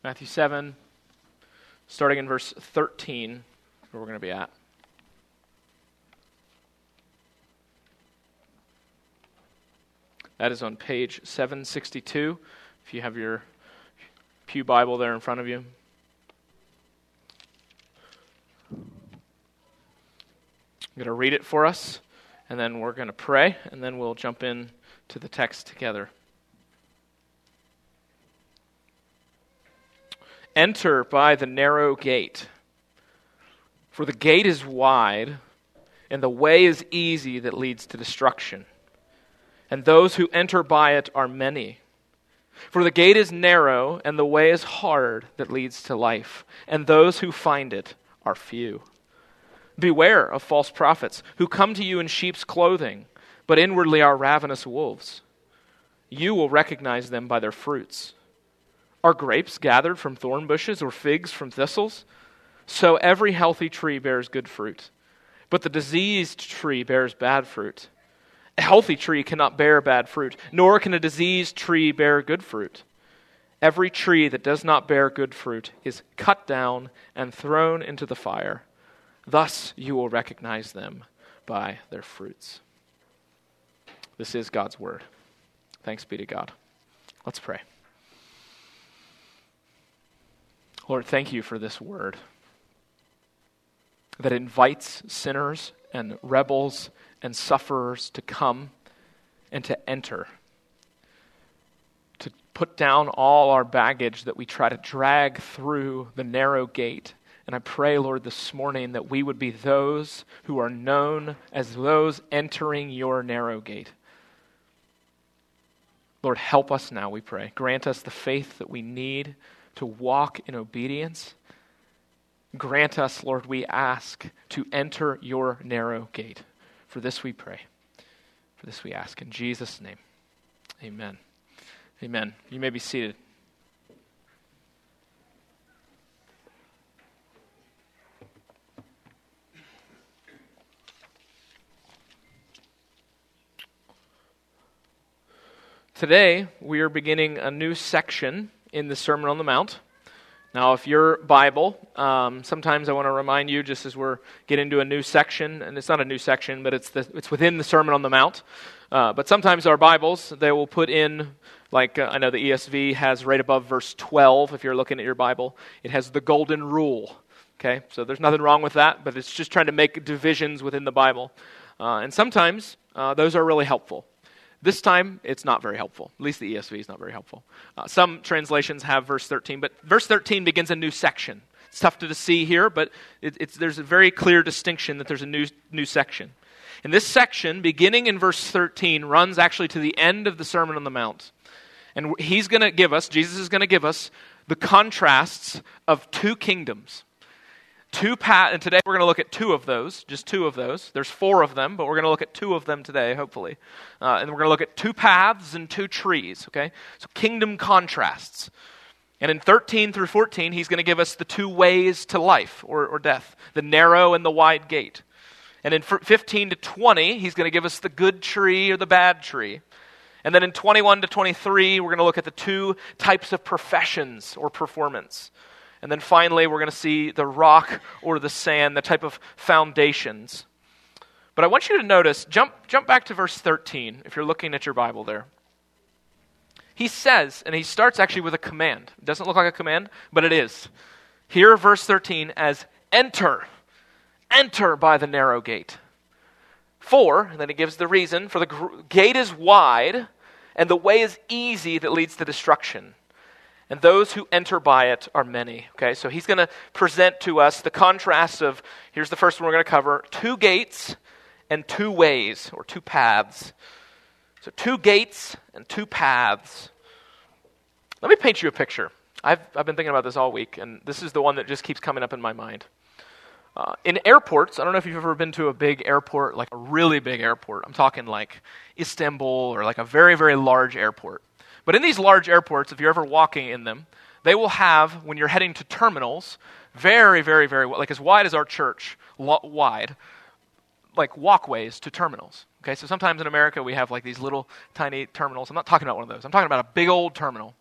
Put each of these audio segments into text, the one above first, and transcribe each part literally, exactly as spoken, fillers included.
Matthew seven, starting in verse thirteen, where we're going to be at. That is on page seven sixty-two, if you have your Pew Bible there in front of you. I'm going to read it for us, and then we're going to pray, and then we'll jump in to the text together. Enter by the narrow gate, for the gate is wide, and the way is easy that leads to destruction. And those who enter by it are many. For the gate is narrow, and the way is hard that leads to life, and those who find it are few. Beware of false prophets, who come to you in sheep's clothing, but inwardly are ravenous wolves. You will recognize them by their fruits. Are grapes gathered from thorn bushes, or figs from thistles? So every healthy tree bears good fruit, but the diseased tree bears bad fruit. A healthy tree cannot bear bad fruit, nor can a diseased tree bear good fruit. Every tree that does not bear good fruit is cut down and thrown into the fire. Thus you will recognize them by their fruits. This is God's word. Thanks be to God. Let's pray. Lord, thank you for this word that invites sinners and rebels and sufferers to come and to enter, to put down all our baggage that we try to drag through the narrow gate. And I pray, Lord, this morning that we would be those who are known as those entering your narrow gate. Lord, help us now, we pray. Grant us the faith that we need to walk in obedience. Grant us, Lord, we ask, to enter your narrow gate. For this we pray. For this we ask. In Jesus' name, amen. Amen. You may be seated. Today, we are beginning a new section in the Sermon on the Mount. Now, if your Bible, um, sometimes I want to remind you, just as we're getting into a new section, and it's not a new section, but it's the, it's within the Sermon on the Mount. Uh, but sometimes our Bibles, they will put in, like uh, I know the E S V has right above verse twelve, if you're looking at your Bible, it has the golden rule. Okay, so there's nothing wrong with that, but it's just trying to make divisions within the Bible. Uh, and sometimes uh, those are really helpful. This time, it's not very helpful. At least the E S V is not very helpful. Uh, some translations have verse thirteen, but verse thirteen begins a new section. It's tough to see here, but it, it's, there's a very clear distinction that there's a new, new section. And this section, beginning in verse thirteen, runs actually to the end of the Sermon on the Mount. And he's going to give us, Jesus is going to give us, the contrasts of two kingdoms. Two paths, and today we're going to look at two of those, just two of those. There's four of them, but we're going to look at two of them today, hopefully. Uh, and we're going to look at two paths and two trees, okay? So kingdom contrasts. And in thirteen through fourteen, he's going to give us the two ways to life or, or death, the narrow and the wide gate. And in fifteen to twenty, he's going to give us the good tree or the bad tree. And then in twenty-one to twenty-three, we're going to look at the two types of professions or performance. And then finally, we're going to see the rock or the sand, the type of foundations. But I want you to notice, jump jump back to verse thirteen, if you're looking at your Bible there. He says, and he starts actually with a command. It doesn't look like a command, but it is. Here, verse thirteen, as enter, enter by the narrow gate. For, and then he gives the reason, for the gr- gate is wide, and the way is easy that leads to destruction. And those who enter by it are many. Okay, so he's going to present to us the contrast of, here's the first one we're going to cover, two gates and two ways, or two paths. So two gates and two paths. Let me paint you a picture. I've, I've been thinking about this all week, and this is the one that just keeps coming up in my mind. Uh, in airports, I don't know if you've ever been to a big airport, like a really big airport. I'm talking like Istanbul or like a very, very large airport. But in these large airports, if you're ever walking in them, they will have, when you're heading to terminals, very, very, very, like as wide as our church, lo- wide, like walkways to terminals. Okay, so sometimes in America we have like these little tiny terminals. I'm not talking about one of those. I'm talking about a big old terminal.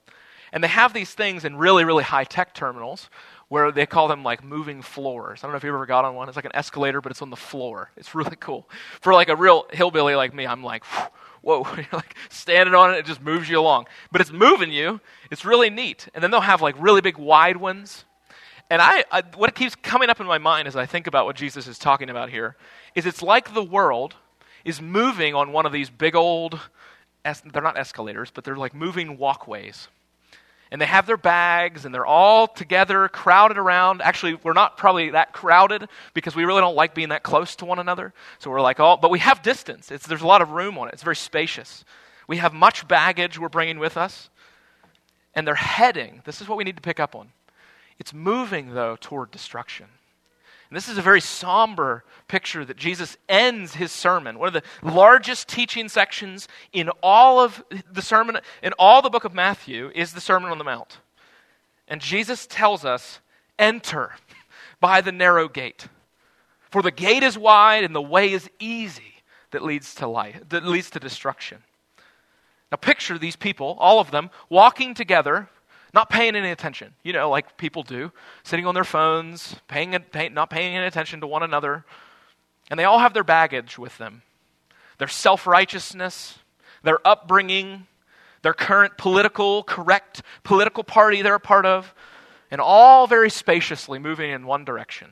And they have these things in really, really high-tech terminals where they call them like moving floors. I don't know if you ever got on one. It's like an escalator, but it's on the floor. It's really cool. For like a real hillbilly like me, I'm like, whoa, you're like standing on it, it just moves you along. But it's moving you. It's really neat. And then they'll have like really big wide ones. And I, I what keeps coming up in my mind as I think about what Jesus is talking about here is it's like the world is moving on one of these big old, es- they're not escalators, but they're like moving walkways. And they have their bags, and they're all together, crowded around. Actually, we're not probably that crowded because we really don't like being that close to one another. So we're like, oh, but we have distance. It's, there's a lot of room on it. It's very spacious. We have much baggage we're bringing with us. And they're heading, this is what we need to pick up on. It's moving, though, toward destruction. And this is a very somber picture that Jesus ends his sermon. One of the largest teaching sections in all of the sermon, in all the book of Matthew, is the Sermon on the Mount. And Jesus tells us, enter by the narrow gate. For the gate is wide and the way is easy that leads to life, that leads to destruction. Now picture these people, all of them, walking together, not paying any attention, you know, like people do, sitting on their phones, paying, pay, not paying any attention to one another. And they all have their baggage with them. Their self-righteousness, their upbringing, their current political, correct political party they're a part of, and all very spaciously moving in one direction.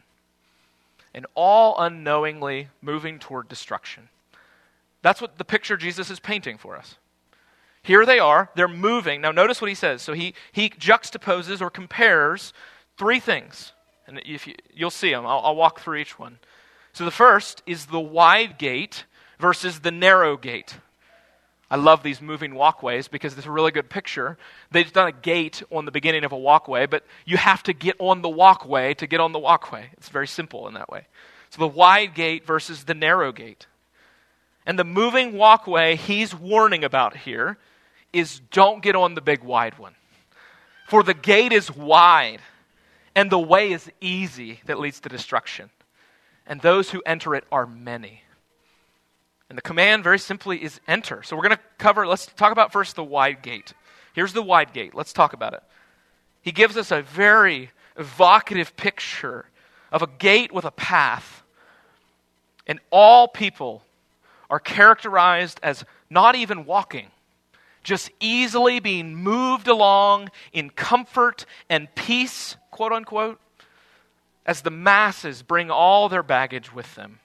And all unknowingly moving toward destruction. That's what the picture Jesus is painting for us. Here they are, they're moving. Now notice what he says. So he, he juxtaposes or compares three things. And if you, you'll see them, I'll, I'll walk through each one. So the first is the wide gate versus the narrow gate. I love these moving walkways because it's a really good picture. They've done a gate on the beginning of a walkway, but you have to get on the walkway to get on the walkway. It's very simple in that way. So the wide gate versus the narrow gate. And the moving walkway he's warning about here is don't get on the big wide one. For the gate is wide, and the way is easy that leads to destruction. And those who enter it are many. And the command, very simply, is enter. So we're going to cover, let's talk about first the wide gate. Here's the wide gate. Let's talk about it. He gives us a very evocative picture of a gate with a path. And all people are characterized as not even walking, just easily being moved along in comfort and peace, quote unquote, as the masses bring all their baggage with them.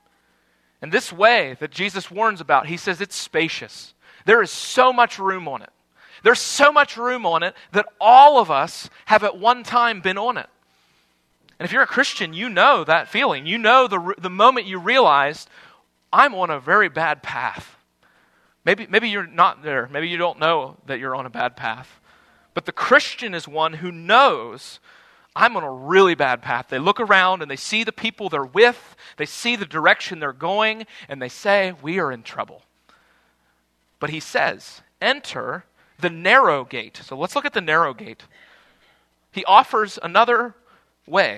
And this way that Jesus warns about, he says it's spacious. There is so much room on it. There's so much room on it that all of us have at one time been on it. And if you're a Christian, you know that feeling. You know the, the moment you realized, I'm on a very bad path. Maybe, maybe you're not there. Maybe you don't know that you're on a bad path. But the Christian is one who knows I'm on a really bad path. They look around and they see the people they're with. They see the direction they're going. And they say, we are in trouble. But he says, enter the narrow gate. So let's look at the narrow gate. He offers another way.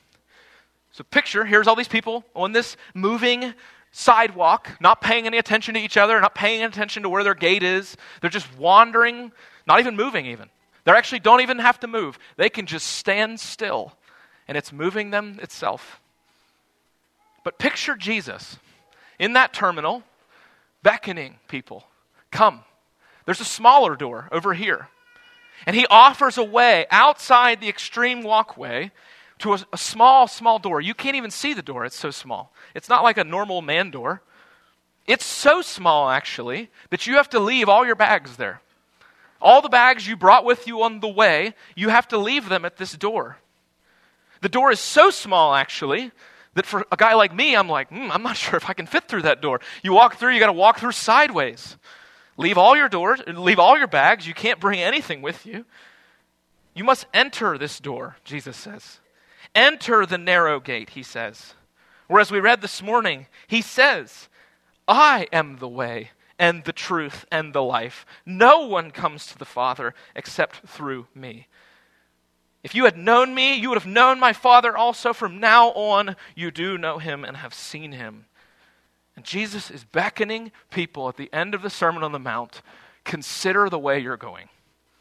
So picture, here's all these people on this moving sidewalk, not paying any attention to each other, not paying attention to where their gate is. They're just wandering, not even moving even. They actually don't even have to move. They can just stand still, and it's moving them itself. But picture Jesus in that terminal, beckoning people. Come. There's a smaller door over here. And he offers a way outside the extreme walkway to a, a small, small door. You can't even see the door. It's so small. It's not like a normal man door. It's so small, actually, that you have to leave all your bags there. All the bags you brought with you on the way, you have to leave them at this door. The door is so small, actually, that for a guy like me, I'm like, mm, I'm not sure if I can fit through that door. You walk through, you got to walk through sideways. Leave all your doors, leave all your bags. You can't bring anything with you. You must enter this door, Jesus says. Enter the narrow gate, he says. Whereas we read this morning, he says, I am the way and the truth and the life. No one comes to the Father except through me. If you had known me, you would have known my Father also. From now on, you do know him and have seen him. And Jesus is beckoning people at the end of the Sermon on the Mount. Consider the way you're going.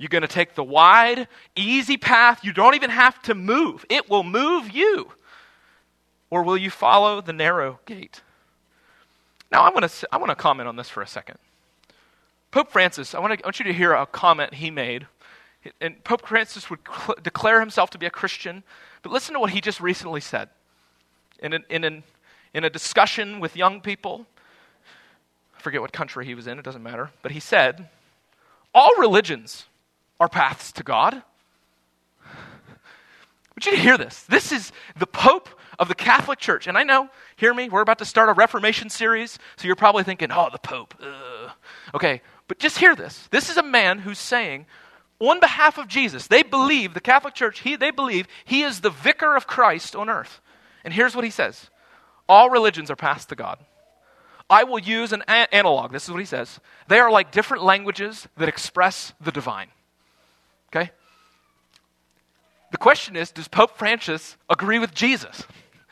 You going to take the wide, easy path? You don't even have to move. It will move you. Or will you follow the narrow gate? Now, I want to I want to comment on this for a second. Pope Francis, I want, to, I want you to hear a comment he made. And Pope Francis would cl- declare himself to be a Christian, but listen to what he just recently said. In, an, in, an, in a discussion with young people, I forget what country he was in, it doesn't matter, but he said, all religions are paths to God. I want you to hear this. This is the Pope of the Catholic Church. And I know, hear me, we're about to start a Reformation series, so you're probably thinking, oh, the Pope. Ugh. Okay, but just hear this. This is a man who's saying, on behalf of Jesus, they believe, the Catholic Church, he, they believe he is the vicar of Christ on earth. And here's what he says. All religions are paths to God. I will use an a- analog. This is what he says. They are like different languages that express the divine. Okay? The question is, does Pope Francis agree with Jesus?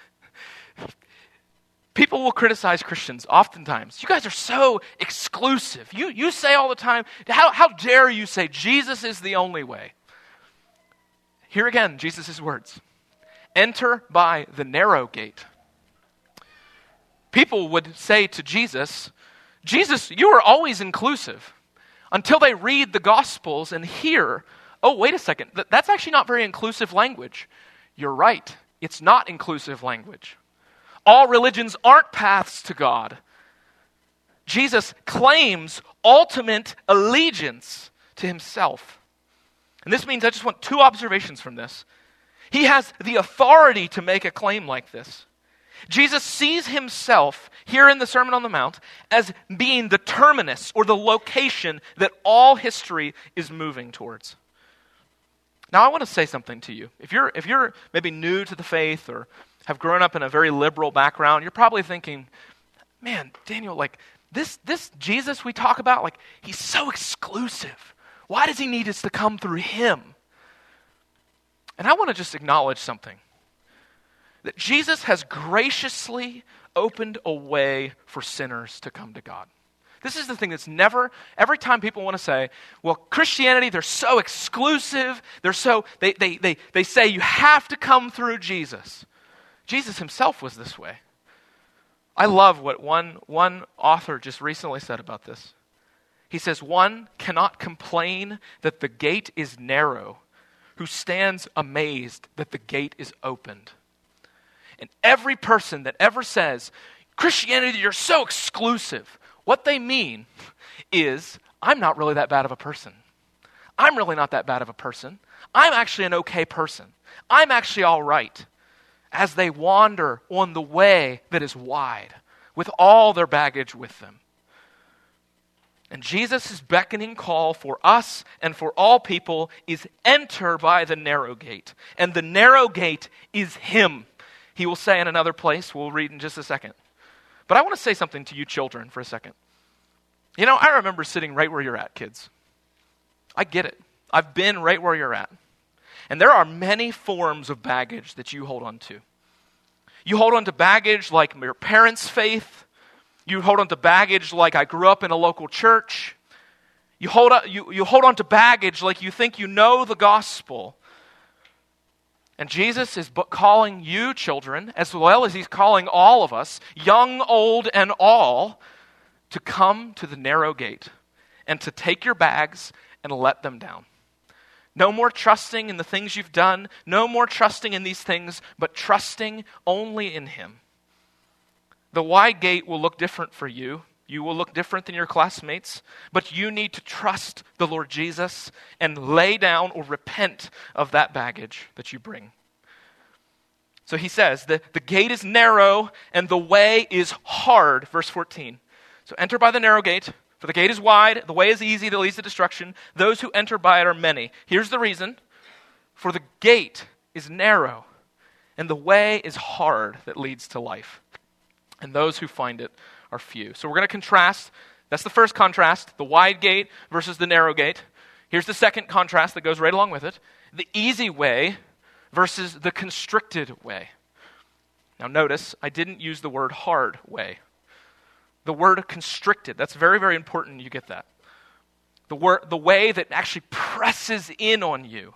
People will criticize Christians oftentimes. You guys are so exclusive. You, you say all the time, how, how dare you say Jesus is the only way? Here again, Jesus' words. Enter by the narrow gate. People would say to Jesus, Jesus, you are always inclusive. Until they read the Gospels and hear, oh, wait a second, that's actually not very inclusive language. You're right, it's not inclusive language. All religions aren't paths to God. Jesus claims ultimate allegiance to himself. And this means I just want two observations from this. He has the authority to make a claim like this. Jesus sees himself here in the Sermon on the Mount as being the terminus or the location that all history is moving towards. Now I want to say something to you. If you're if you're maybe new to the faith or have grown up in a very liberal background, you're probably thinking, man, Daniel, like this this Jesus we talk about, like he's so exclusive. Why does he need us to come through him? And I want to just acknowledge something. That Jesus has graciously opened a way for sinners to come to God. This is the thing that's never, every time people want to say, well, Christianity, they're so exclusive, they're so, they they they they say you have to come through Jesus. Jesus himself was this way. I love what one, one author just recently said about this. He says, one cannot complain that the gate is narrow, who stands amazed that the gate is opened. And every person that ever says, Christianity, you're so exclusive, what they mean is, I'm not really that bad of a person. I'm really not that bad of a person. I'm actually an okay person. I'm actually all right. As they wander on the way that is wide, with all their baggage with them. And Jesus' beckoning call for us and for all people is enter by the narrow gate. And the narrow gate is him. He will say in another place, we'll read in just a second. But I want to say something to you children for a second. You know, I remember sitting right where you're at, kids. I get it. I've been right where you're at. And there are many forms of baggage that you hold on to. You hold on to baggage like your parents' faith. You hold on to baggage like I grew up in a local church. You hold on, you, you hold on to baggage like you think you know the gospel. And Jesus is calling you children, as well as he's calling all of us, young, old, and all, to come to the narrow gate and to take your bags and let them down. No more trusting in the things you've done. No more trusting in these things, but trusting only in him. The wide gate will look different for you. You will look different than your classmates, but you need to trust the Lord Jesus and lay down or repent of that baggage that you bring. So he says, the, the gate is narrow and the way is hard, verse fourteen. So enter by the narrow gate, for the gate is wide, the way is easy that leads to destruction. Those who enter by it are many. Here's the reason. For the gate is narrow, and the way is hard that leads to life. And those who find it are few. So we're going to contrast. That's the first contrast, the wide gate versus the narrow gate. Here's the second contrast that goes right along with it. The easy way versus the constricted way. Now notice, I didn't use the word hard way. The word constricted, that's very, very important you get that. The, wor- the way that actually presses in on you.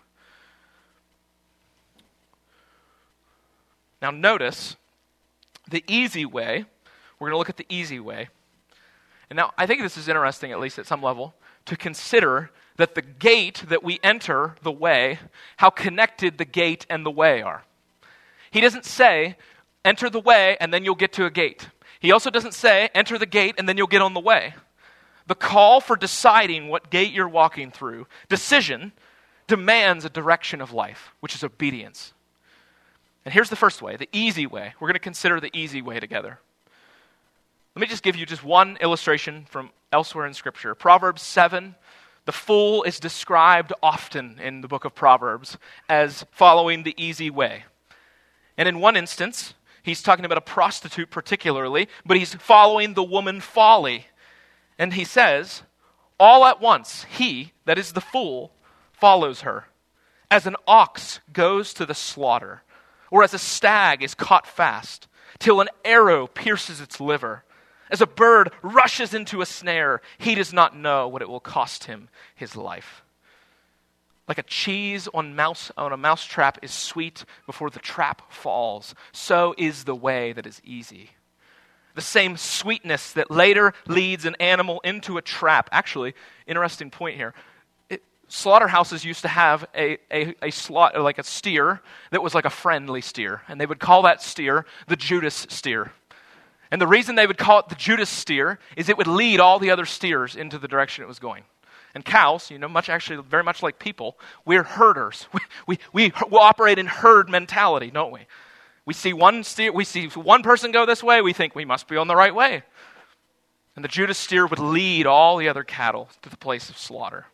Now notice, the easy way, we're going to look at the easy way. And now I think this is interesting, at least at some level, to consider that the gate that we enter the way, how connected the gate and the way are. He doesn't say, enter the way and then you'll get to a gate. He also doesn't say, enter the gate and then you'll get on the way. The call for deciding what gate you're walking through, decision, demands a direction of life, which is obedience. And here's the first way, the easy way. We're going to consider the easy way together. Let me just give you just one illustration from elsewhere in Scripture. Proverbs seven, the fool is described often in the book of Proverbs as following the easy way. And in one instance, he's talking about a prostitute particularly, but he's following the woman folly. And he says, all at once, he, that is the fool, follows her, as an ox goes to the slaughter, or as a stag is caught fast, till an arrow pierces its liver. As a bird rushes into a snare, he does not know what it will cost him his life. Like a cheese on mouse on a mouse trap is sweet before the trap falls, so is the way that is easy. The same sweetness that later leads an animal into a trap. Actually, interesting point here. It, slaughterhouses used to have a, a, a slaughter, like a steer that was like a friendly steer, and they would call that steer the Judas steer. And the reason they would call it the Judas steer is it would lead all the other steers into the direction it was going. And cows, you know, much actually very much like people, we're herders. We we we, we operate in herd mentality, don't we? We see one steer, we see one person go this way, we think we must be on the right way. And the Judas steer would lead all the other cattle to the place of slaughter.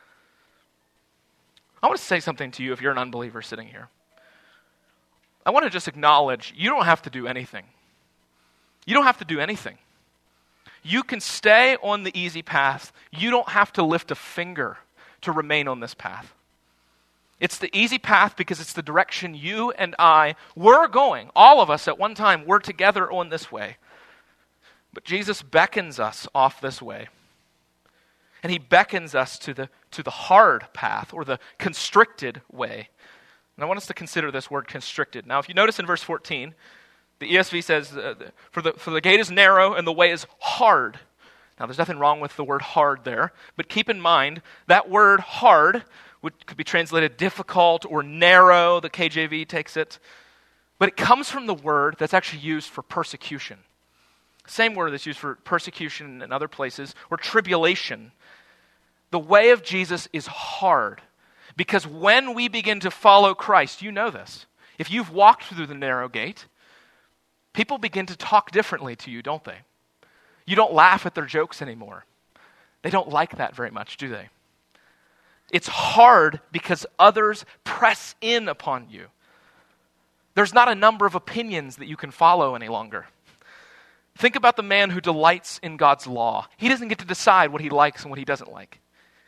I want to say something to you if you're an unbeliever sitting here. I want to just acknowledge you don't have to do anything. You don't have to do anything. You can stay on the easy path. You don't have to lift a finger to remain on this path. It's the easy path because it's the direction you and I were going. All of us at one time were together on this way. But Jesus beckons us off this way. And he beckons us to the, to the hard path or the constricted way. And I want us to consider this word constricted. Now, if you notice in verse fourteen, the E S V says, uh, for, the, for the gate is narrow and the way is hard. Now, there's nothing wrong with the word hard there, but keep in mind that word hard would, could be translated difficult or narrow, the K J V takes it. But it comes from the word that's actually used for persecution. Same word that's used for persecution in other places, or tribulation. The way of Jesus is hard, because when we begin to follow Christ, you know this. If you've walked through the narrow gate, people begin to talk differently to you, don't they? You don't laugh at their jokes anymore. They don't like that very much, do they? It's hard because others press in upon you. There's not a number of opinions that you can follow any longer. Think about the man who delights in God's law. He doesn't get to decide what he likes and what he doesn't like.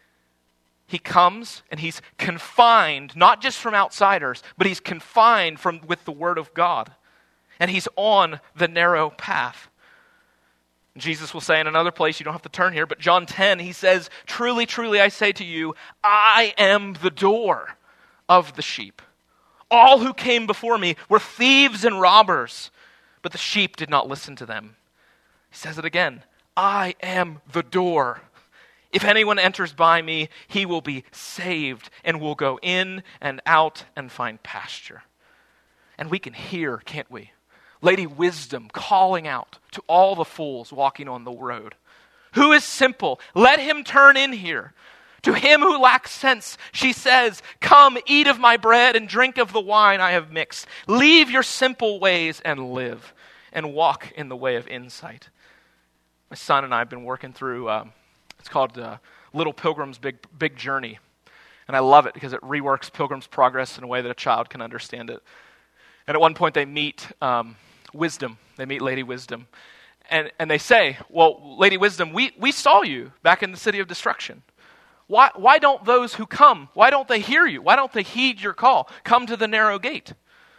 He comes and he's confined, not just from outsiders, but he's confined from with the word of God. And he's on the narrow path. Jesus will say in another place, you don't have to turn here, but John ten, he says, truly, truly, I say to you, I am the door of the sheep. All who came before me were thieves and robbers, but the sheep did not listen to them. He says it again, I am the door. If anyone enters by me, he will be saved and will go in and out and find pasture. And we can hear, can't we? Lady Wisdom calling out to all the fools walking on the road. Who is simple? Let him turn in here. To him who lacks sense, she says, come, eat of my bread and drink of the wine I have mixed. Leave your simple ways and live, and walk in the way of insight. My son and I have been working through, um, it's called uh, Little Pilgrim's Big, Big Journey. And I love it because it reworks Pilgrim's Progress in a way that a child can understand it. And at one point they meet um, Wisdom. They meet Lady Wisdom. And and they say, well, Lady Wisdom, we, we saw you back in the city of destruction. Why why don't those who come, why don't they hear you? Why don't they heed your call? Come to the narrow gate.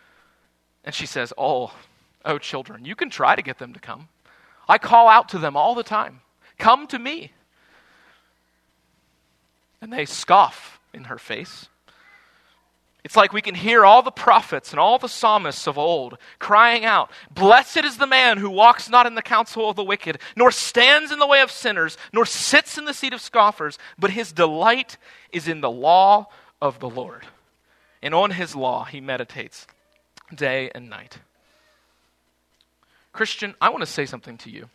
And she says, oh, oh children, you can try to get them to come. I call out to them all the time. Come to me. and they scoff in her face. It's like we can hear all the prophets and all the psalmists of old crying out, "Blessed is the man who walks not in the counsel of the wicked, nor stands in the way of sinners, nor sits in the seat of scoffers, but his delight is in the law of the Lord. And on his law he meditates day and night." Christian, I want to say something to you.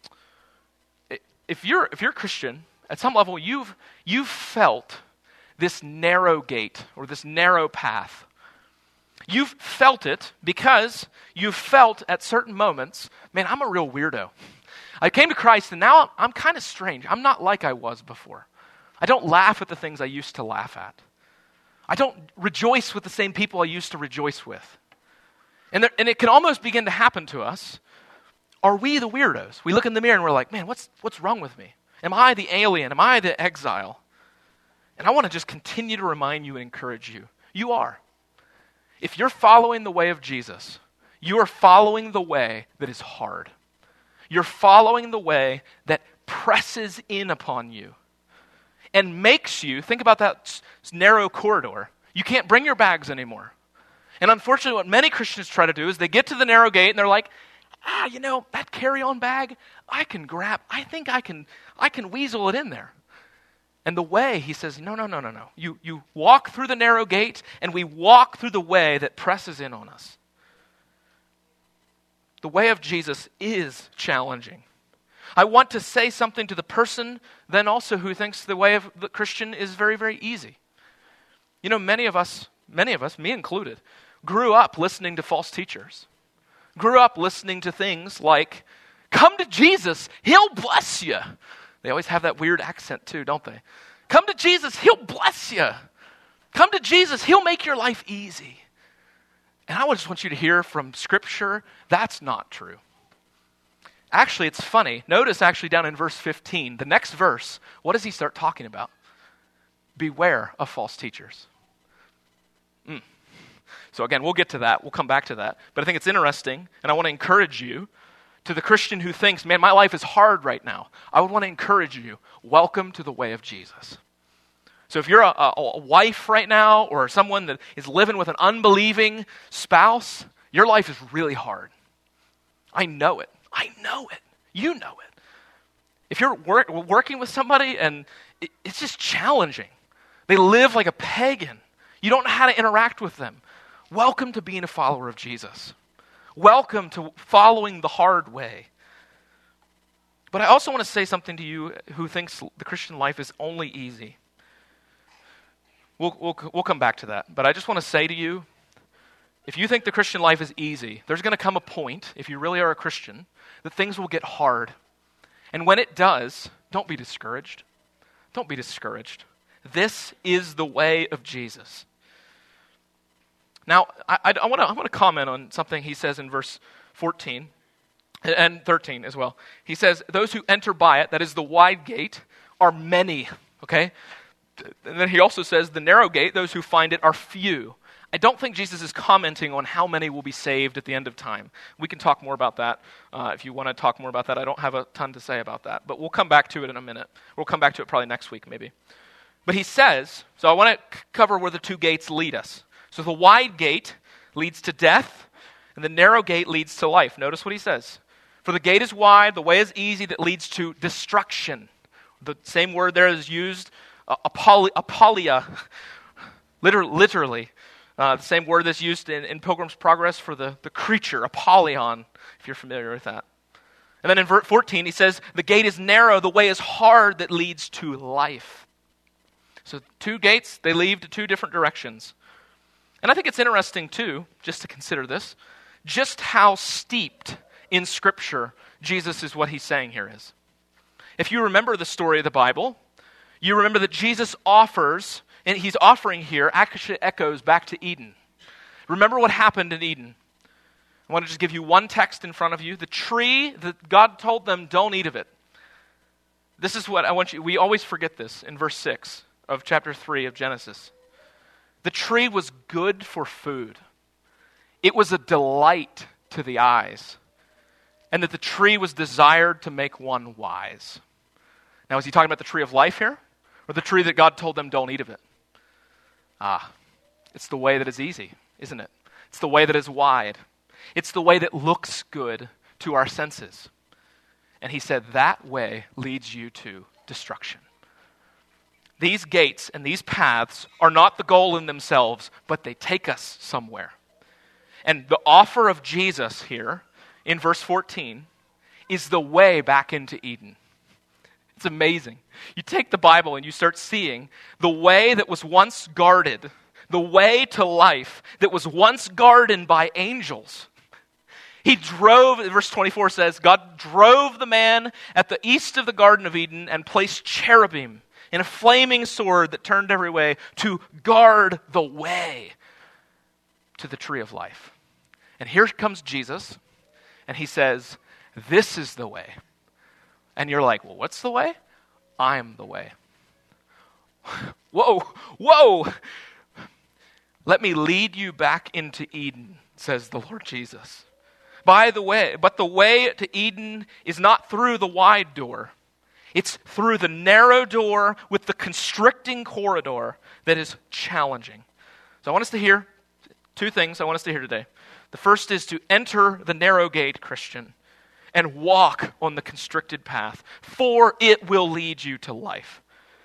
If you're, if you're a Christian, at some level you've, you've felt this narrow gate or this narrow path. You've felt it because you've felt at certain moments, man, I'm a real weirdo. I came to Christ and now I'm, I'm kind of strange. I'm not like I was before. I don't laugh at the things I used to laugh at. I don't rejoice with the same people I used to rejoice with. And, there, and it can almost begin to happen to us. Are we the weirdos? We look in the mirror and we're like, man, what's, what's wrong with me? Am I the alien? Am I the exile? And I want to just continue to remind you and encourage you. You are. If you're following the way of Jesus, you are following the way that is hard. You're following the way that presses in upon you and makes you, think about that narrow corridor. You can't bring your bags anymore. And unfortunately, what many Christians try to do is they get to the narrow gate and they're like, ah, you know, that carry-on bag, I can grab, I think I can, I can weasel it in there. And the way, he says, no, no, no, no, no. You, you walk through the narrow gate, and we walk through the way that presses in on us. The way of Jesus is challenging. I want to say something to the person then also who thinks the way of the Christian is very, very easy. You know, many of us, many of us, me included, grew up listening to false teachers. Grew up listening to things like, come to Jesus, he'll bless you. They always have that weird accent too, don't they? Come to Jesus, he'll bless you. Come to Jesus, he'll make your life easy. And I just want you to hear from Scripture, that's not true. Actually, it's funny. Notice actually down in verse fifteen, the next verse, what does he start talking about? Beware of false teachers. Mm. So again, we'll get to that. We'll come back to that. But I think it's interesting, and I want to encourage you, to the Christian who thinks, man, my life is hard right now, I would want to encourage you, welcome to the way of Jesus. So if you're a, a, a wife right now or someone that is living with an unbelieving spouse, your life is really hard. I know it. I know it. You know it. If you're work, working with somebody and it, it's just challenging. They live like a pagan. You don't know how to interact with them. Welcome to being a follower of Jesus. Welcome to following the hard way. But I also want to say something to you who thinks the Christian life is only easy. We'll, we'll, we'll come back to that. But I just want to say to you, if you think the Christian life is easy, there's going to come a point, if you really are a Christian, that things will get hard. And when it does, don't be discouraged. Don't be discouraged. This is the way of Jesus. Now, I, I, I want to I want to comment on something he says in verse fourteen and thirteen as well. He says, those who enter by it, that is the wide gate, are many, okay? And then he also says, the narrow gate, those who find it, are few. I don't think Jesus is commenting on how many will be saved at the end of time. We can talk more about that. Uh, if you want to talk more about that, I don't have a ton to say about that. But we'll come back to it in a minute. We'll come back to it probably next week maybe. But he says, so I want to c- cover where the two gates lead us. So the wide gate leads to death, and the narrow gate leads to life. Notice what he says. For the gate is wide, the way is easy that leads to destruction. The same word there is used, uh, apoly, apolia, liter, literally. Uh, the same word that's used in, in Pilgrim's Progress for the, the creature, Apollyon, if you're familiar with that. And then in verse fourteen, he says, the gate is narrow, the way is hard that leads to life. So two gates, they lead to two different directions. And I think it's interesting, too, just to consider this, just how steeped in Scripture Jesus is what he's saying here is. If you remember the story of the Bible, you remember that Jesus offers, and he's offering here, actually echoes back to Eden. Remember what happened in Eden. I want to just give you one text in front of you. The tree that God told them, don't eat of it. This is what I want you, we always forget this in verse six of chapter three of Genesis. The tree was good for food. It was a delight to the eyes. And that the tree was desired to make one wise. Now, is he talking about the tree of life here? Or or the tree that God told them don't eat of it? Ah, it's the way that is easy, isn't it? It's the way that is wide. It's the way that looks good to our senses. And he said that way leads you to destruction. These gates and these paths are not the goal in themselves, but they take us somewhere. And the offer of Jesus here in verse fourteen is the way back into Eden. It's amazing. You take the Bible and you start seeing the way that was once guarded, the way to life that was once guarded by angels. He drove, verse twenty-four says, God drove the man at the east of the Garden of Eden and placed cherubim in a flaming sword that turned every way to guard the way to the tree of life. And here comes Jesus, and he says, this is the way. And you're like, well, what's the way? I'm the way. Whoa, whoa! Let me lead you back into Eden, says the Lord Jesus. By the way, but the way to Eden is not through the wide door. It's through the narrow door with the constricting corridor that is challenging. So I want us to hear two things I want us to hear today. The first is to enter the narrow gate, Christian, and walk on the constricted path, for it will lead you to life.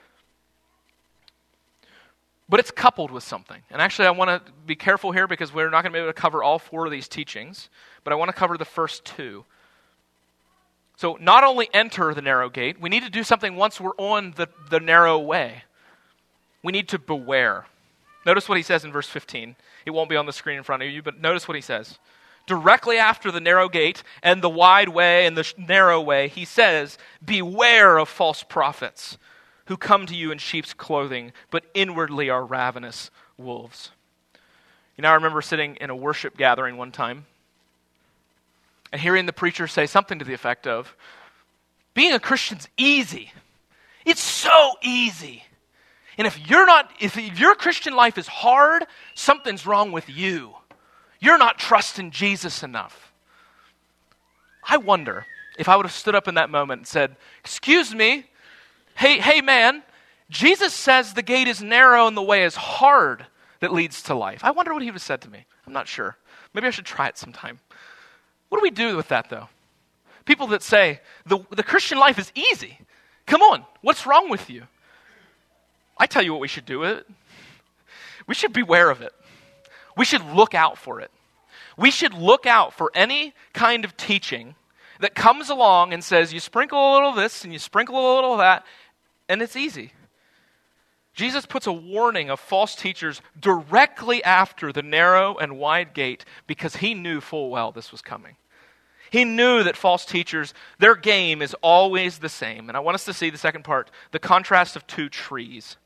But it's coupled with something. And actually I want to be careful here because we're not going to be able to cover all four of these teachings, but I want to cover the first two. So not only enter the narrow gate, we need to do something once we're on the, the narrow way. We need to beware. Notice what he says in verse fifteen. It won't be on the screen in front of you, but notice what he says. Directly after the narrow gate and the wide way and the narrow way, he says, beware of false prophets who come to you in sheep's clothing, but inwardly are ravenous wolves. You know, I remember sitting in a worship gathering one time and hearing the preacher say something to the effect of, being a Christian's easy. It's so easy. And if you're not, if your Christian life is hard, something's wrong with you. You're not trusting Jesus enough. I wonder if I would have stood up in that moment and said, excuse me, hey, hey man, Jesus says the gate is narrow and the way is hard that leads to life. I wonder what he would have said to me. I'm not sure. Maybe I should try it sometime. What do we do with that though? People that say, the, the Christian life is easy. Come on, what's wrong with you? I tell you what we should do with it. We should beware of it. We should look out for it. We should look out for any kind of teaching that comes along and says, you sprinkle a little of this and you sprinkle a little of that, and it's easy. Jesus puts a warning of false teachers directly after the narrow and wide gate because he knew full well this was coming. He knew that false teachers, their game is always the same. And I want us to see the second part, the contrast of two trees.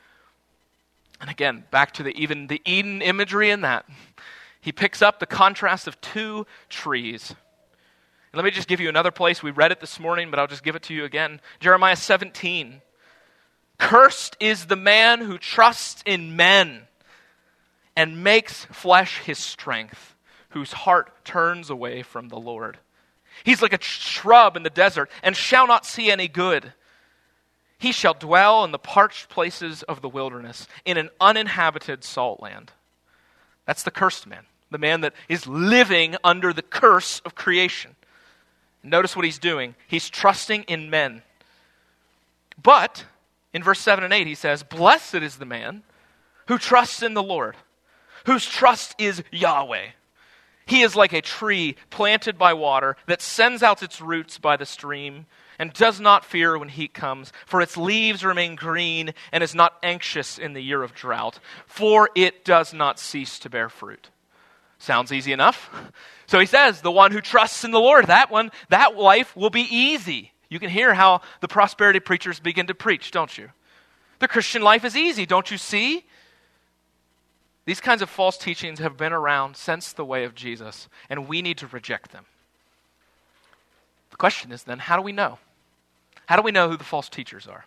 And again, back to the even the Eden imagery in that. He picks up the contrast of two trees. And let me just give you another place. We read it this morning, but I'll just give it to you again. Jeremiah seventeen. Cursed is the man who trusts in men and makes flesh his strength, whose heart turns away from the Lord. He's like a shrub in the desert and shall not see any good. He shall dwell in the parched places of the wilderness, in an uninhabited salt land. That's the cursed man, the man that is living under the curse of creation. Notice what he's doing. He's trusting in men. But in verse seven and eight, he says, blessed is the man who trusts in the Lord, whose trust is Yahweh. He is like a tree planted by water that sends out its roots by the stream and does not fear when heat comes, for its leaves remain green and is not anxious in the year of drought, for it does not cease to bear fruit. Sounds easy enough. So he says, the one who trusts in the Lord, that one, that life will be easy. You can hear how the prosperity preachers begin to preach, don't you? The Christian life is easy, don't you see? These kinds of false teachings have been around since the way of Jesus, and we need to reject them. The question is then, how do we know? How do we know who the false teachers are?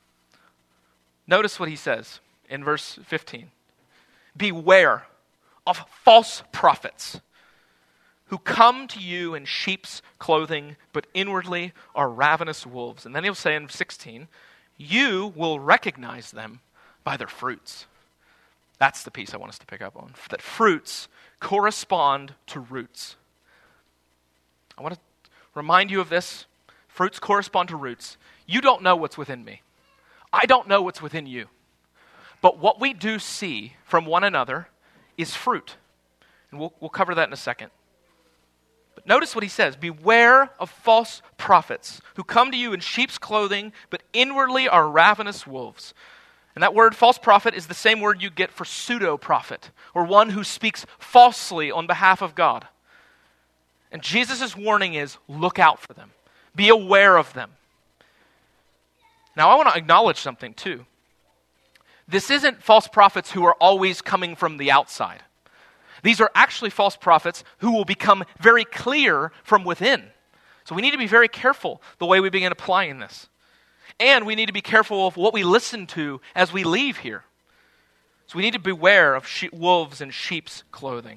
Notice what he says in verse fifteen. Beware of false prophets who come to you in sheep's clothing, but inwardly are ravenous wolves. And then he'll say in sixteen, You will recognize them by their fruits. That's the piece I want us to pick up on. That fruits correspond to roots. I want to remind you of this. Fruits correspond to roots. You don't know what's within me. I don't know what's within you. But what we do see from one another is fruit. And we'll, we'll cover that in a second. But notice what he says. Beware of false prophets who come to you in sheep's clothing, but inwardly are ravenous wolves. And that word false prophet is the same word you get for pseudo-prophet, or one who speaks falsely on behalf of God. And Jesus' warning is, look out for them. Be aware of them. Now I want to acknowledge something too. This isn't false prophets who are always coming from the outside. These are actually false prophets who will become very clear from within. So we need to be very careful the way we begin applying this. And we need to be careful of what we listen to as we leave here. So we need to beware of she- wolves in sheep's clothing.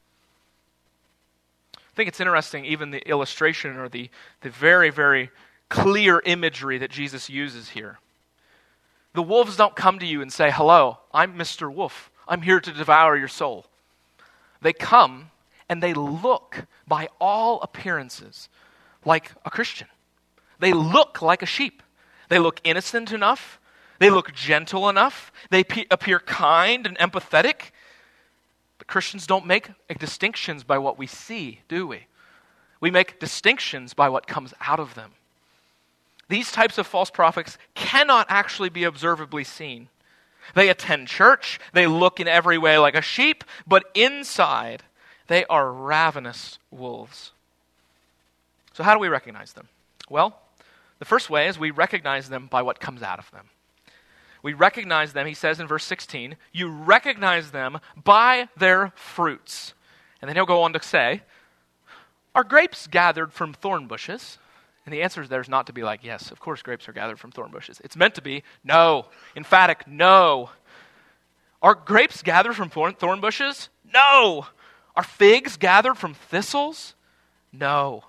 I think it's interesting, even the illustration or the, the very, very clear imagery that Jesus uses here. The wolves don't come to you and say, hello, I'm Mister Wolf. I'm here to devour your soul. They come and they look by all appearances like a Christian. They look like a sheep. They look innocent enough. They look gentle enough. They pe- appear kind and empathetic. But Christians don't make distinctions by what we see, do we? We make distinctions by what comes out of them. These types of false prophets cannot actually be observably seen. They attend church, they look in every way like a sheep, but inside they are ravenous wolves. So how do we recognize them? Well, the first way is we recognize them by what comes out of them. We recognize them, he says in verse sixteen, you recognize them by their fruits. And then he'll go on to say, are grapes gathered from thorn bushes? And the answer there is not to be like, yes, of course grapes are gathered from thorn bushes. It's meant to be, no, emphatic, no. Are grapes gathered from thorn, thorn bushes? No. Are figs gathered from thistles? No.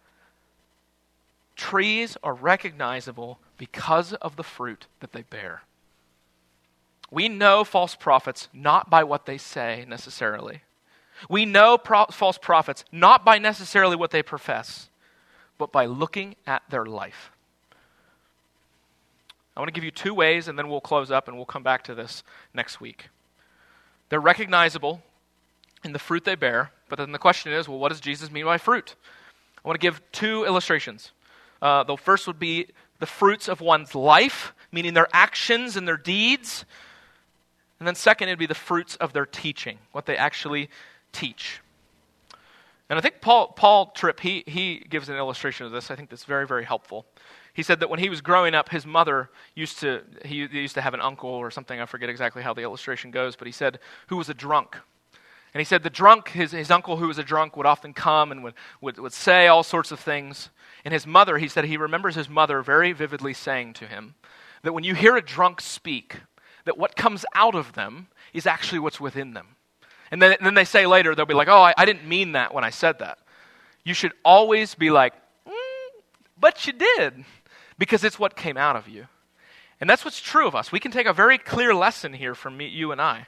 Trees are recognizable because of the fruit that they bear. We know false prophets not by what they say necessarily. We know pro- false prophets not by necessarily what they profess, but by looking at their life. I want to give you two ways, and then we'll close up and we'll come back to this next week. They're recognizable in the fruit they bear, but then the question is, well, what does Jesus mean by fruit? I want to give two illustrations. Uh, the first would be the fruits of one's life, meaning their actions and their deeds. And then second, it would be the fruits of their teaching, what they actually teach. And I think Paul Paul Tripp, he, he gives an illustration of this. I think that's very, very helpful. He said that when he was growing up, his mother used to, he used to have an uncle or something, I forget exactly how the illustration goes, but he said, who was a drunk. And he said the drunk, his, his uncle who was a drunk would often come and would, would, would say all sorts of things. And his mother, he said he remembers his mother very vividly saying to him that when you hear a drunk speak, that what comes out of them is actually what's within them. And then, and then they say later, they'll be like, oh, I, I didn't mean that when I said that. You should always be like, mm, but you did, because it's what came out of you. And that's what's true of us. We can take a very clear lesson here from me, you and I.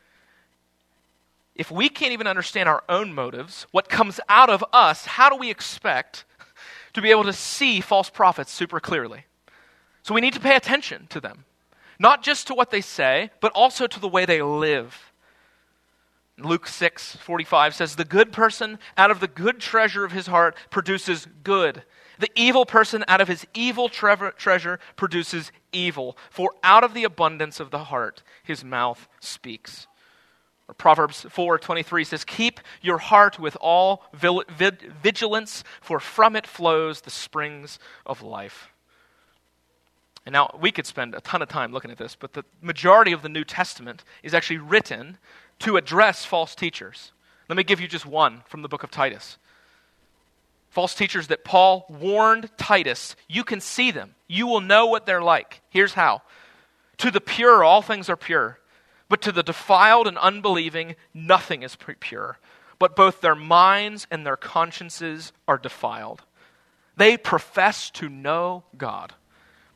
If we can't even understand our own motives, what comes out of us, how do we expect to be able to see false prophets super clearly? So we need to pay attention to them. Not just to what they say, but also to the way they live. Luke six forty-five says, the good person out of the good treasure of his heart produces good. The evil person out of his evil tre- treasure produces evil. For out of the abundance of the heart, his mouth speaks. Or Proverbs four twenty-three says, keep your heart with all vil- vid- vigilance, for from it flows the springs of life. And now, we could spend a ton of time looking at this, but the majority of the New Testament is actually written to address false teachers. Let me give you just one from the book of Titus. False teachers that Paul warned Titus, you can see them. You will know what they're like. Here's how. To the pure, all things are pure. But to the defiled and unbelieving, nothing is pure. But both their minds and their consciences are defiled. They profess to know God,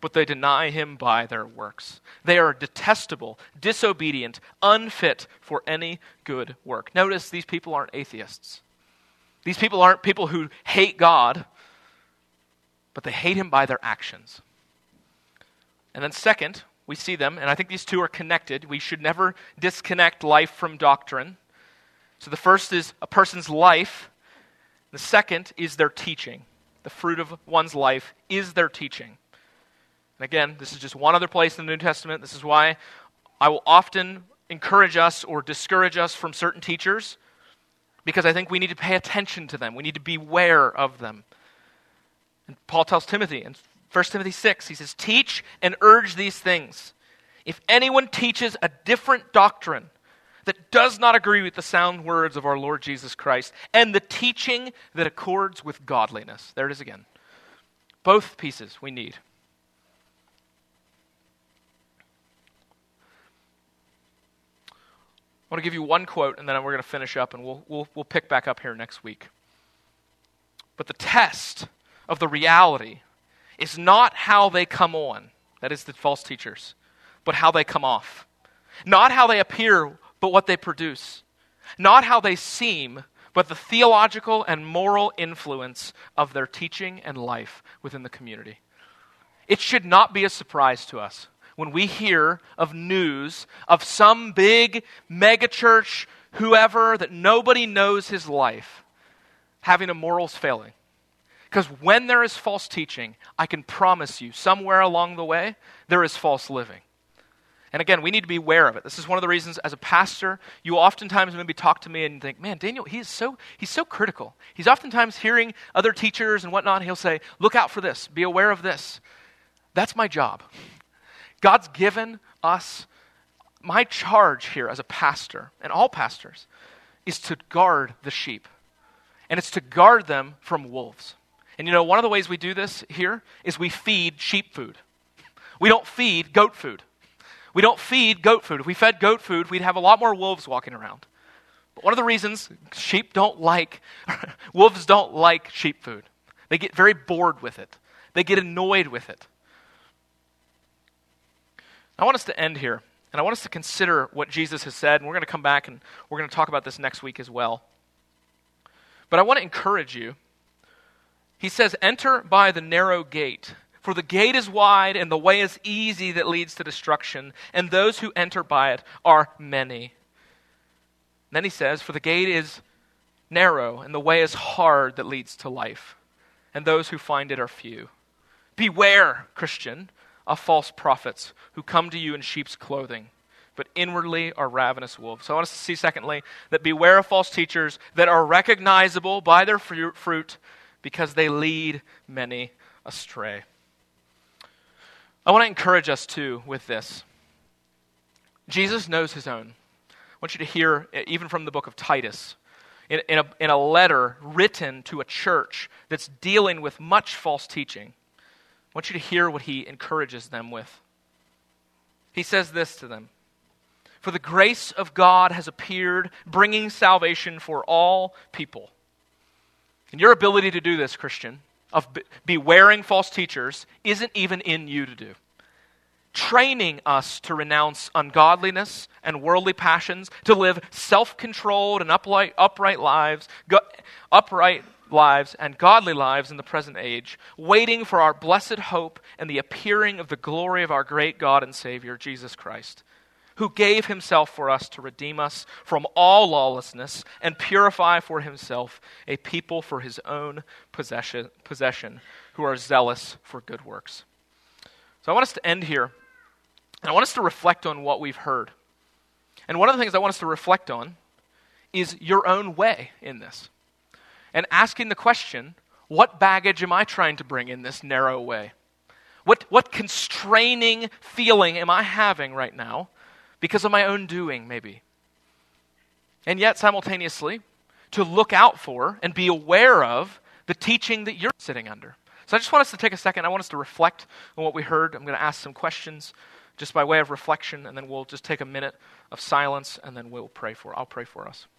but they deny him by their works. They are detestable, disobedient, unfit for any good work. Notice these people aren't atheists. These people aren't people who hate God, but they hate him by their actions. And then second, we see them, and I think these two are connected. We should never disconnect life from doctrine. So the first is a person's life. The second is their teaching. The fruit of one's life is their teaching. And again, this is just one other place in the New Testament. This is why I will often encourage us or discourage us from certain teachers, because I think we need to pay attention to them. We need to beware of them. And Paul tells Timothy in First Timothy six, he says, teach and urge these things. If anyone teaches a different doctrine that does not agree with the sound words of our Lord Jesus Christ and the teaching that accords with godliness. There it is again. Both pieces we need. I want to give you one quote, and then we're going to finish up, and we'll, we'll, we'll pick back up here next week. But the test of the reality is not how they come on, that is the false teachers, but how they come off. Not how they appear, but what they produce. Not how they seem, but the theological and moral influence of their teaching and life within the community. It should not be a surprise to us when we hear of news of some big megachurch, whoever, that nobody knows his life, having a morals failing. Because when there is false teaching, I can promise you, somewhere along the way, there is false living. And again, we need to be aware of it. This is one of the reasons, as a pastor, you oftentimes maybe talk to me and think, man, Daniel, he is so, he's so critical. He's oftentimes hearing other teachers and whatnot, and he'll say, look out for this, be aware of this. That's my job. God's given us, my charge here as a pastor, and all pastors, is to guard the sheep. And it's to guard them from wolves. And you know, one of the ways we do this here is we feed sheep food. We don't feed goat food. We don't feed goat food. If we fed goat food, we'd have a lot more wolves walking around. But one of the reasons sheep don't like, wolves don't like sheep food. They get very bored with it. They get annoyed with it. I want us to end here, and I want us to consider what Jesus has said, and we're going to come back and we're going to talk about this next week as well. But I want to encourage you. He says, enter by the narrow gate, for the gate is wide and the way is easy that leads to destruction, and those who enter by it are many. Then he says, for the gate is narrow and the way is hard that leads to life, and those who find it are few. Beware, Christian, of false prophets who come to you in sheep's clothing, but inwardly are ravenous wolves. So I want us to see, secondly, that beware of false teachers that are recognizable by their fruit, because they lead many astray. I want to encourage us too with this. Jesus knows his own. I want you to hear, even from the book of Titus, in, in, a, in a letter written to a church that's dealing with much false teaching, I want you to hear what he encourages them with. He says this to them: for the grace of God has appeared, bringing salvation for all people. And your ability to do this, Christian, of bewaring false teachers, isn't even in you to do. Training us to renounce ungodliness and worldly passions, to live self-controlled and upright, upright lives, go, upright lives and godly lives in the present age, waiting for our blessed hope and the appearing of the glory of our great God and Savior, Jesus Christ, who gave himself for us to redeem us from all lawlessness and purify for himself a people for his own possession, possession who are zealous for good works. So I want us to end here, and I want us to reflect on what we've heard. And one of the things I want us to reflect on is your own way in this. And asking the question, what baggage am I trying to bring in this narrow way? What, what constraining feeling am I having right now because of my own doing, maybe? And yet, simultaneously, to look out for and be aware of the teaching that you're sitting under. So I just want us to take a second. I want us to reflect on what we heard. I'm going to ask some questions just by way of reflection, and then we'll just take a minute of silence, and then we'll pray for. I'll pray for us.